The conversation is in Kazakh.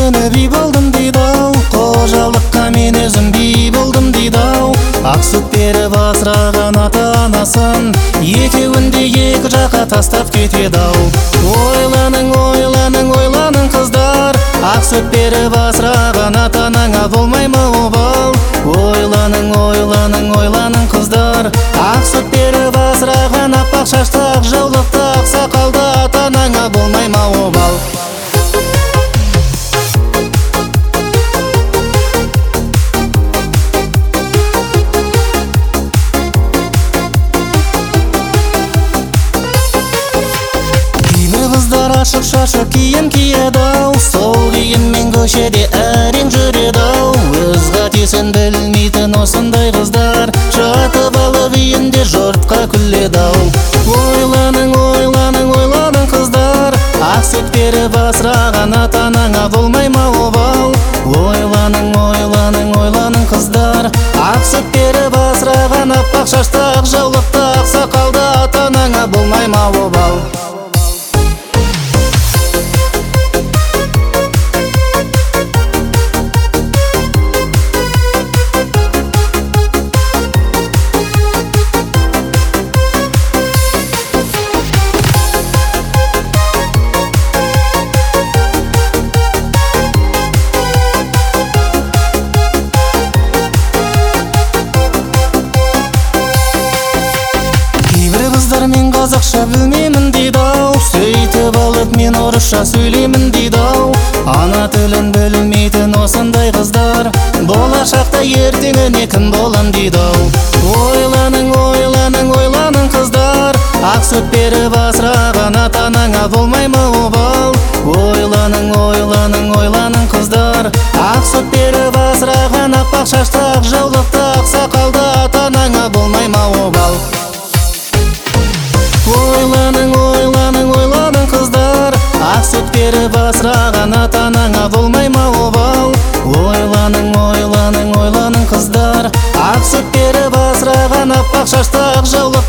күні би болдым дейді-ау, қожалыққа мен өзім би болдым дейді-ау. Ақ сүт беріп асыраған ата-анасын екеуін де екі жаққа тастап кетеді-ау. Ойланың, ойланың, ойланың қыздар, ақ сүт беріп асыраған ата-анаңа болмай ма обал? Ойланың, ойланың, ойланың қыздар, ақ сүт беріп асыраған аппақ шашты ақ жаулықты ақ сақалды ата-анаңа болмай ма обал? Қыздар ашық шашық киім киеді-ау, сол киіммен көшеде әрең жүреді-ау. Өз қатесін білмейтін осындай қыздар жатып алып үйінде жұртқа күледі-ау. Ойланың, ойланың, ойланың қыздар, ақ сүт беріп асыраған ата-анаңа болмай ма обал? Ойланың, ойланың, ойланың қыздар, ақ сүт беріп асыраған аппақ шашты ақ жаулықты ақ сақалды ата-анаңа болмай ма обал? Мен қазақша білмеймін дейді-ау, сөйтіп алып мен орысша сөйлеймін дейді-ау. Ана тілін білмейтін осындай қыздар болашақта ертеңіне кім болам дейді-ау. Ойланың, ойланың, ойланың қыздар, ақ сүт беріп асыраған ата-анаңа болмай ма обал? Ойланың, ойланың, ойланың қыздар, ақ сүт беріп асыраған аппақ шашты ақ жаулықты ақ сақалды ата-анаңа болмай ма обал? Ойланың, ойланың, ойланың қыздар, ақ сүт беріп асыраған ата-анаңа болмай ма обал? Ойланың, ойланың, ойланың қыздар, ақ сүт беріп асыраған аппақ шашты ақ жаулықты